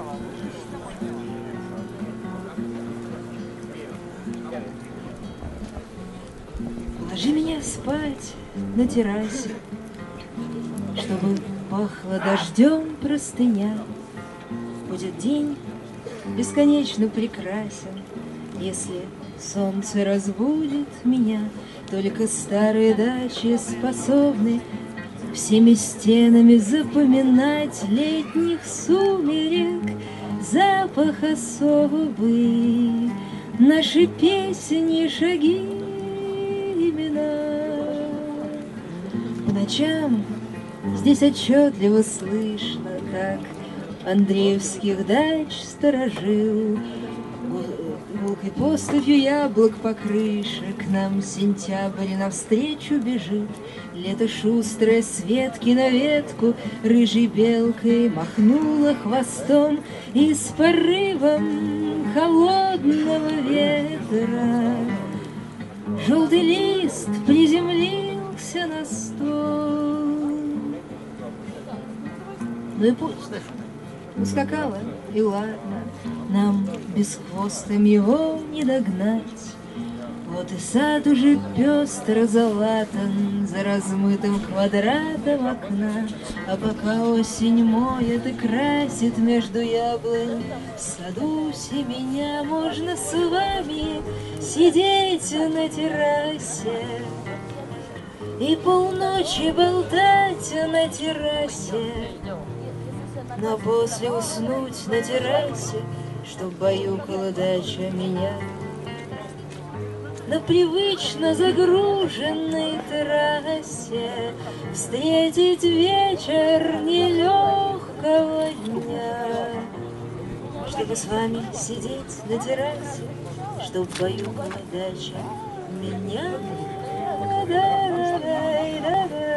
Ложи меня спать на террасе, чтобы пахло дождем простыня. Будет день бесконечно прекрасен, если солнце разбудит меня. Только старые дачи способны всеми стенами запоминать летних сумерек запах особый, наши песни, шаги, имена. По ночам здесь отчетливо слышно, как Андреевских дач сторожил гулкой поступью яблок по крыше. К нам сентябрь навстречу бежит. Лето шустрое с ветки на ветку рыжей белкой махнуло хвостом, и с порывом холодного ветра желтый лист приземлился на стол. Ну и пусть. Ускакала, и ладно, нам бесхвостым его не догнать. Вот и сад уже пестро залатан за размытым квадратом окна. А пока осень моет и красит между яблонь в саду семеня, можно с вами сидеть на террасе и полночи болтать на террасе, но после уснуть на террасе, чтоб баюкала дача меня. На привычно загруженной террасе встретить вечер нелегкого дня, чтобы с вами сидеть на террасе, чтоб баюкала дача меня.